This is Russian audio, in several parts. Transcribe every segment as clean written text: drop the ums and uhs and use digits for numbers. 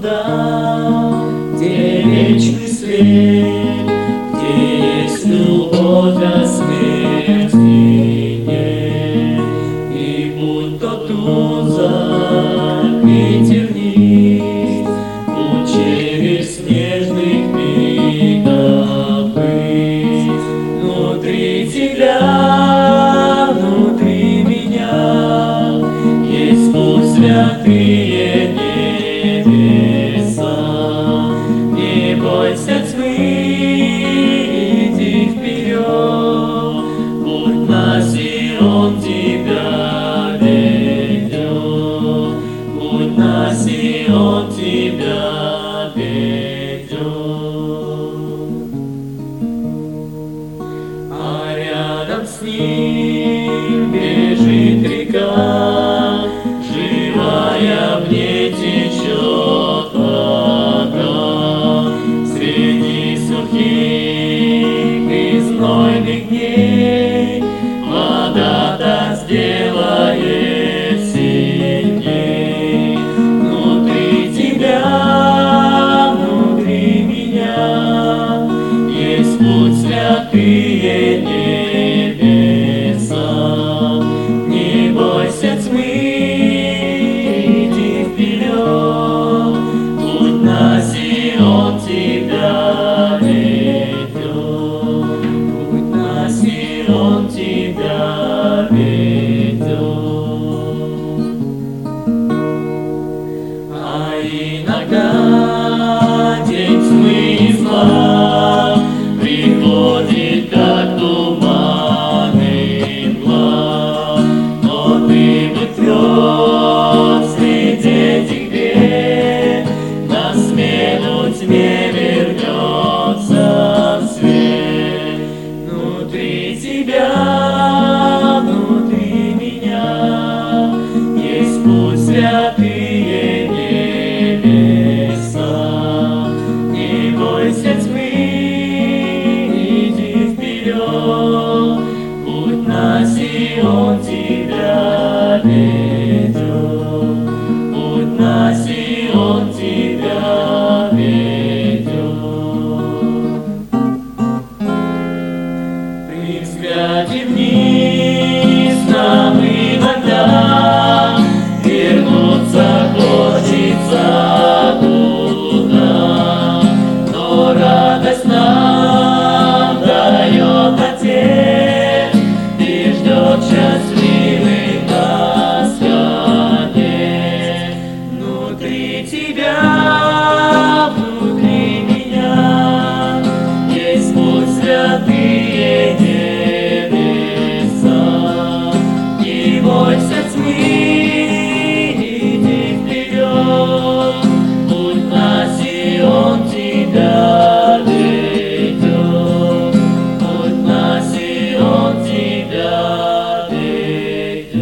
туда, где вечный свет, где есть любовь, а смерти нет. И будь то туза и терниз, будь через снежных пиков ввысь, внутри тебя, внутри меня есть путь святые небеса. Не бойся тьмы, иди вперед, будь нас, и Он тебя ведет. Будь нас, и Он тебя ведет. А рядом с Ним бежит река, живая в ней течет вода. Среди сухих и знойных дней вода так сделает сильней. Внутри тебя, внутри меня есть путь святые небеса. Не бойся тьмы, иди вперед, будь нас, и Он тебя ведет. Будь нас, и Он тебя ведет. А иногда день тьмы и зла приходит, как туман и мгла, но ты будь тверд среди этих бед, на смену тьме вернется свет. Внутри тебя, внутри меня есть путь святые небеса. Не бойся тьмы, иди вперед, будь нас, и Он тебя ведет. Будь нас, и Он тебя ведет. При взгляде вниз нам иногда вернуться хочется туда, но радость нам дает Отец и ждет счастливый нас конец. Внутри тебя, внутри меня есть путь святые небеса. Не бойся тьмы, иди вперед, будь нас, и Он тебя ведет. Будь нас, и Он тебя ведет.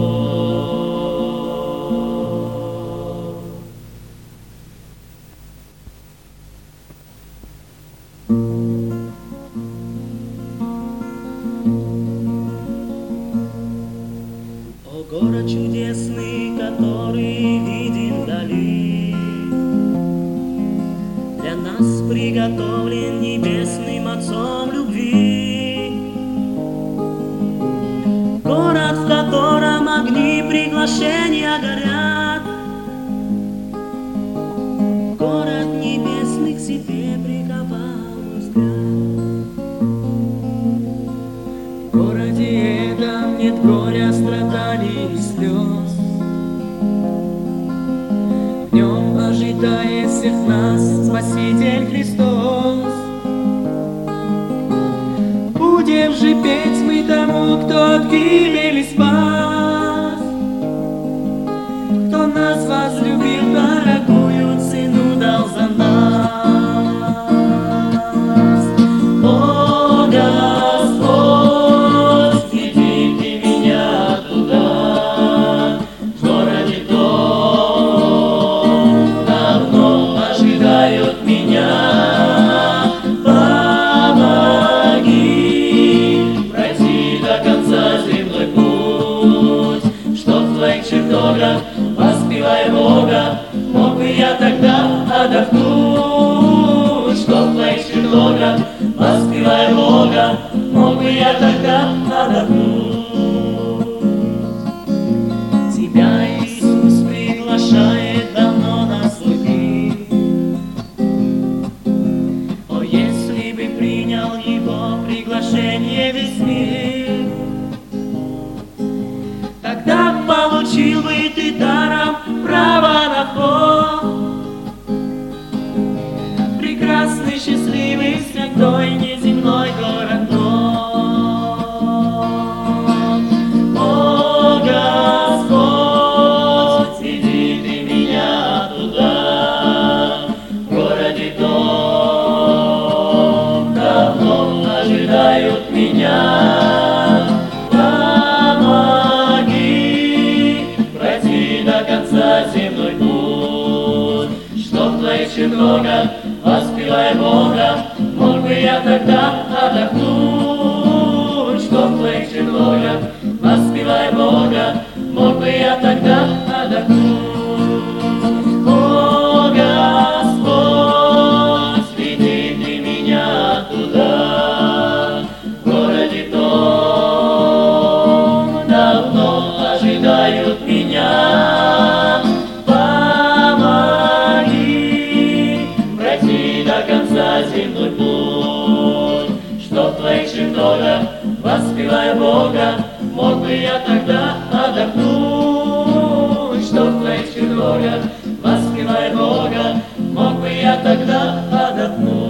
О, город чудесный, который виден вдали, для нас приготовлен небесным Отцом любви. Город, в котором огни приглашения горят, город небесный к себе приковал взгляд. В городе этом нет горя, страданий и слез. В нем ожидает всех нас Спаситель Христос. Будем же петь мы тому, кто от гибели спас, кто нас возлюбил, дорогую цену дал за нас. О, Господь, веди ты меня туда, в городе том давно ожидают меня. Помоги пройти до конца земной путь, что в твоих чертогах, воспевая Бога, мог бы я тогда отдохнуть, что в твоих чертогах, воспевая Бога, мог бы я тогда отдохнуть. Тебя Иисус приглашает давно на свой пир. О, если бы принял Его приглашение весь мир, тогда получил бы ты даром право на вход. Прекрасный, счастливый, святой, неземной город тот. О, Господь, веди ты меня туда, в городе том давно ожидают меня. Земной путь, что в твоих чертогах, воспевая Бога, мог бы я тогда отдохнуть, что в твоих чертогах, воспевая Бога, мог бы я тогда отдохнуть. О, Господь, веди ты меня туда, в городе том давно ожидают меня. Земной путь, что в твоих чертогах, воспевая Бога, мог бы я тогда отдохнуть, что в твоих чертогах, воспевая Бога, мог бы я тогда отдохнуть.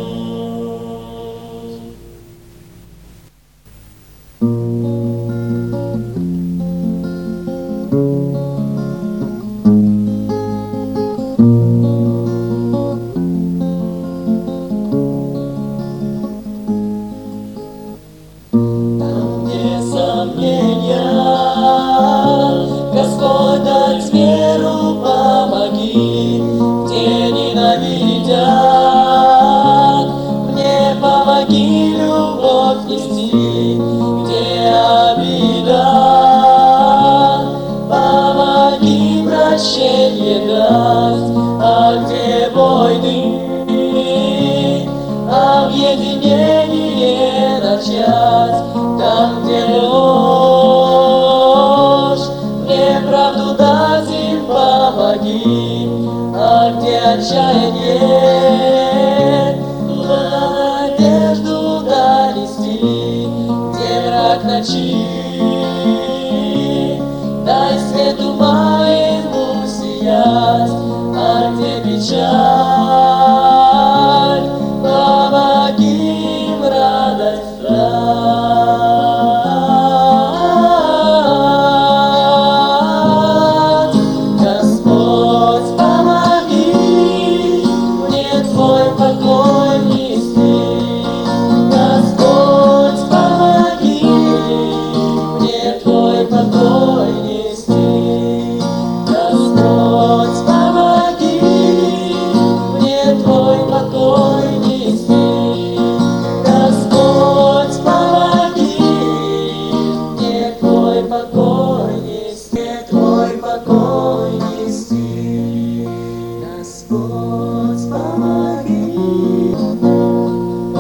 Господь, дай веру, помоги, где ненавидят, мне помоги любовь нести, где обида, помоги прощение дать, а где войны, объединение начать, там, где ложь, мне правду дать им помоги, а где отчаяние, туда надежду донести, где мрак ночи, дай свету моему сиять, а где печаль, помоги им радость дать. Господь, помоги мне Твой покой нести. Господь, помоги мне Твой покой нести. Господь, помоги мне Твой покой нести. Господь, помоги мне Твой покой нести, Твой покой нести. Господь, помоги. О,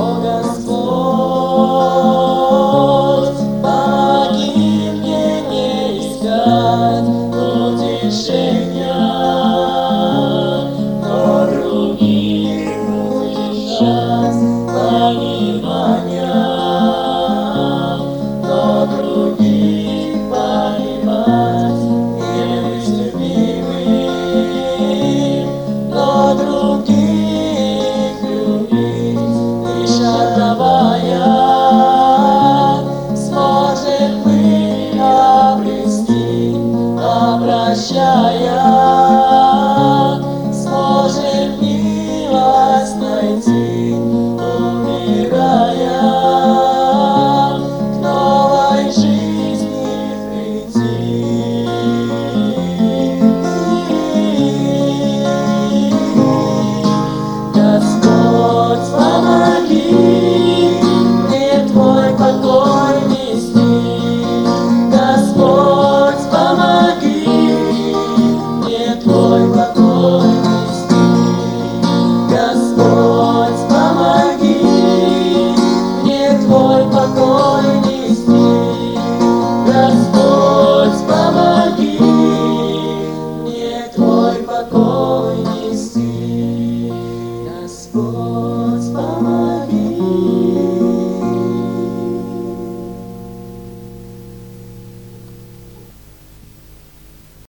Господь, помоги мне не искать утешения, но других утешать, понимания, но других понимать, не быть любимым, но других любить, лишь отдавая, сможем мы обрести, обращая, сможем милость найти, умирая, к новой жизни прийти. Господь, помоги мне Твой покой нести. Господь, помоги мне Твой покой нести. Твой покой